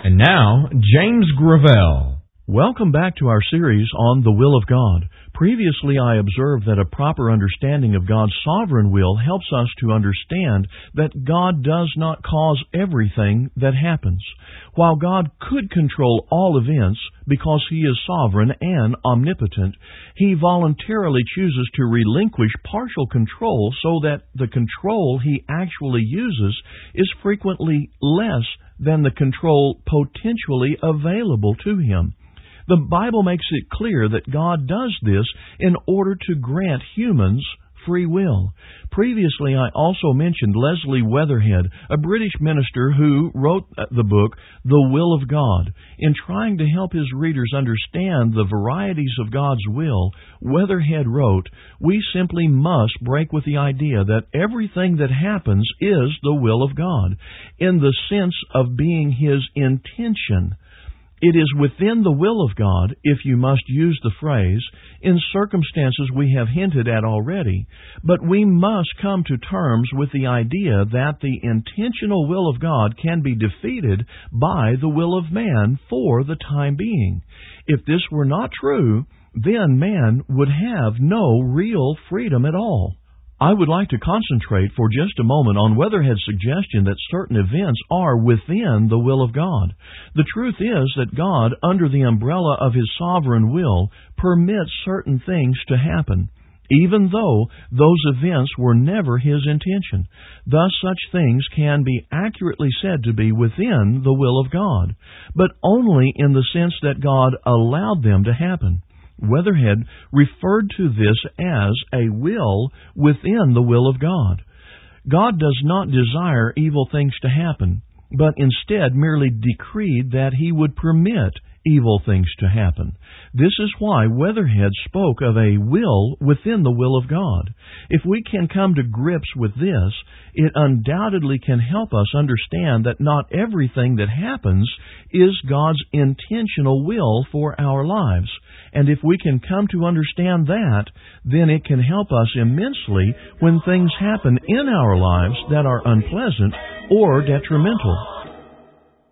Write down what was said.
And now, James Gravel. Welcome back to our series on the will of God. Previously, I observed that a proper understanding of God's sovereign will helps us to understand that God does not cause everything that happens. While God could control all events because He is sovereign and omnipotent, He voluntarily chooses to relinquish partial control so that the control He actually uses is frequently less than the control potentially available to Him. The Bible makes it clear that God does this in order to grant humans free will. Previously, I also mentioned Leslie Weatherhead, a British minister who wrote the book, The Will of God. In trying to help his readers understand the varieties of God's will, Weatherhead wrote, "We simply must break with the idea that everything that happens is the will of God, in the sense of being His intention. It is within the will of God, if you must use the phrase, in circumstances we have hinted at already, but we must come to terms with the idea that the intentional will of God can be defeated by the will of man for the time being. If this were not true, then man would have no real freedom at all." I would like to concentrate for just a moment on Weatherhead's suggestion that certain events are within the will of God. The truth is that God, under the umbrella of His sovereign will, permits certain things to happen, even though those events were never His intention. Thus, such things can be accurately said to be within the will of God, but only in the sense that God allowed them to happen. Weatherhead referred to this as a will within the will of God. God does not desire evil things to happen, but instead merely decreed that He would permit evil things to happen. This is why Weatherhead spoke of a will within the will of God. If we can come to grips with this, it undoubtedly can help us understand that not everything that happens is God's intentional will for our lives. And if we can come to understand that, then it can help us immensely when things happen in our lives that are unpleasant or detrimental.